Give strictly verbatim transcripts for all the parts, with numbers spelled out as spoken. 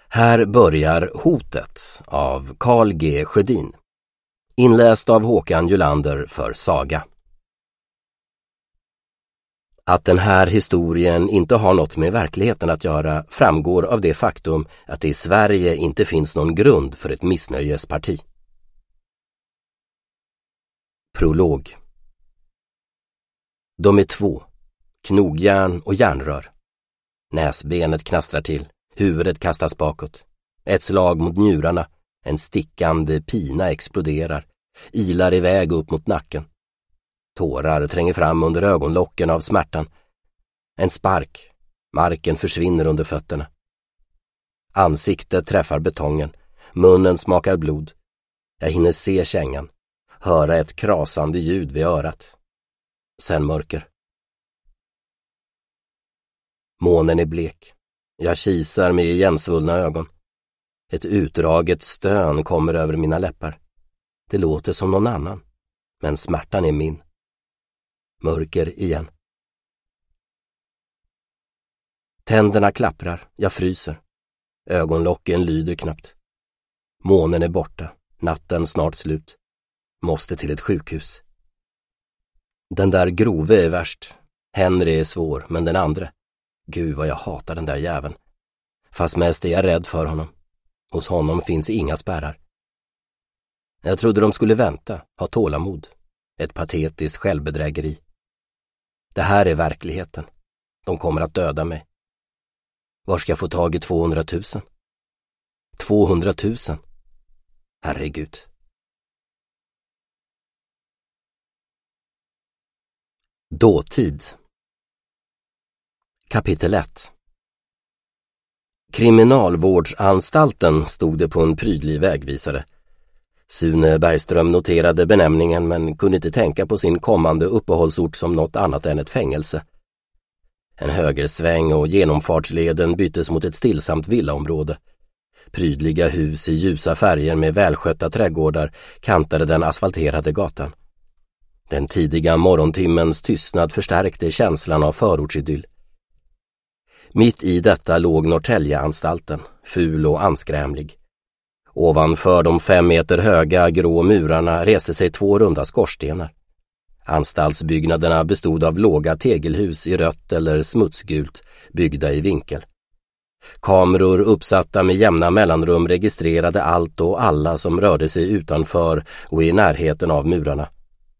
Här börjar Hotet av Carl G. Sjödin. Inläst av Håkan Julander för Saga. Att den här historien inte har något med verkligheten att göra framgår av det faktum att det i Sverige inte finns någon grund för ett missnöjesparti. Prolog. De är två, knogjärn och järnrör. Näsbenet knastrar till, huvudet kastas bakåt. Ett slag mot njurarna, en stickande pina exploderar, ilar iväg upp mot nacken. Tårar tränger fram under ögonlocken av smärtan. En spark, marken försvinner under fötterna. Ansiktet träffar betongen, munnen smakar blod. Jag hinner se kängan, höra ett krasande ljud vid örat. Sen mörker. Månen är blek. Jag kisar med igensvullna ögon. Ett utdraget stön kommer över mina läppar. Det låter som någon annan, men smärtan är min. Mörker igen. Tänderna klapprar, jag fryser. Ögonlocken lyder knappt. Månen är borta, natten snart slut. Måste till ett sjukhus. Den där Grove är värst. Henry är svår, men den andra. Gud vad jag hatar den där jäveln. Fast mest är jag rädd för honom. Hos honom finns inga spärrar. Jag trodde de skulle vänta, ha tålamod. Ett patetiskt självbedrägeri. Det här är verkligheten. De kommer att döda mig. Var ska jag få tag i tvåhundratusen? tvåhundratusen? Herregud. Dåtid. Kapitel ett. Kriminalvårdsanstalten stod det på en prydlig vägvisare. Sune Bergström noterade benämningen men kunde inte tänka på sin kommande uppehållsort som något annat än ett fängelse. En högersväng och genomfartsleden byttes mot ett stillsamt villaområde. Prydliga hus i ljusa färger med välskötta trädgårdar kantade den asfalterade gatan. Den tidiga morgontimmens tystnad förstärkte känslan av förortsidyll. Mitt i detta låg Norrtäljeanstalten, ful och anskrämlig. Ovanför de fem meter höga grå murarna reste sig två runda skorstenar. Anstaltsbyggnaderna bestod av låga tegelhus i rött eller smutsgult, byggda i vinkel. Kameror uppsatta med jämna mellanrum registrerade allt och alla som rörde sig utanför och i närheten av murarna.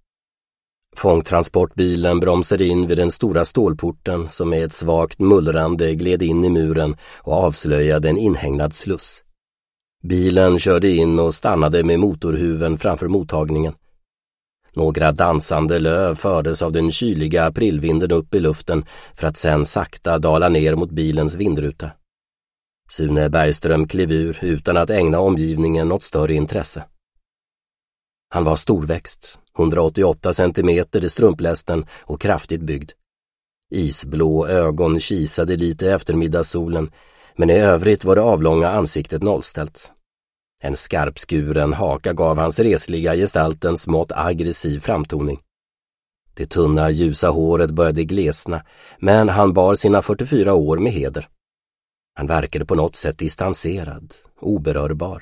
Fångtransportbilen bromsade in vid den stora stålporten som med ett svagt mullrande gled in i muren och avslöjade en inhägnad sluss. Bilen körde in och stannade med motorhuven framför mottagningen. Några dansande löv fördes av den kyliga aprilvinden upp i luften för att sen sakta dala ner mot bilens vindruta. Sune Bergström klev ur utan att ägna omgivningen något större intresse. Han var storväxt, hundraåttioåtta centimeter i strumplästen och kraftigt byggd. Isblå ögon kisade lite eftermiddagssolen, men i övrigt var det avlånga ansiktet nollställt. En skarpskuren haka gav hans resliga gestalt en smått aggressiv framtoning. Det tunna ljusa håret började glesna, men han bar sina fyrtiofyra år med heder. Han verkade på något sätt distanserad, oberörbar.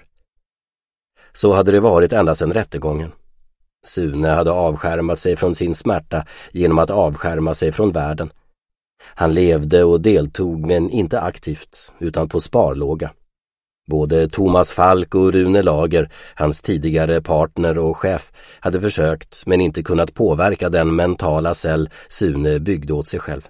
Så hade det varit ända sedan rättegången. Sune hade avskärmat sig från sin smärta genom att avskärma sig från världen. Han levde och deltog, men inte aktivt, utan på sparlåga. Både Thomas Falk och Rune Lager, hans tidigare partner och chef, hade försökt men inte kunnat påverka den mentala cell Sune byggde åt sig själv.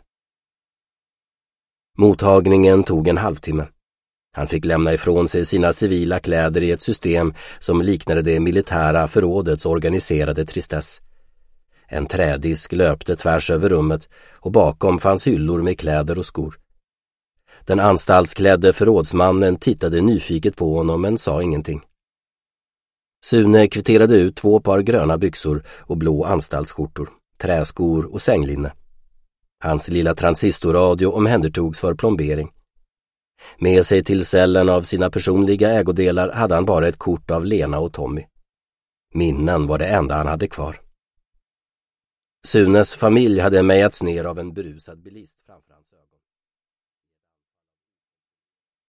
Mottagningen tog en halvtimme. Han fick lämna ifrån sig sina civila kläder i ett system som liknade det militära förrådets organiserade tristess. En trädisk löpte tvärs över rummet och bakom fanns hyllor med kläder och skor. Den anstaltsklädde förrådsmannen tittade nyfiket på honom men sa ingenting. Sune kvitterade ut två par gröna byxor och blå anstaltsskjortor, träskor och sänglinne. Hans lilla transistorradio omhändertogs för plombering. Med sig till cellen av sina personliga ägodelar hade han bara ett kort av Lena och Tommy. Minnen var det enda han hade kvar. Sunes familj hade mejats ner av en berusad bilist framför hans ögon.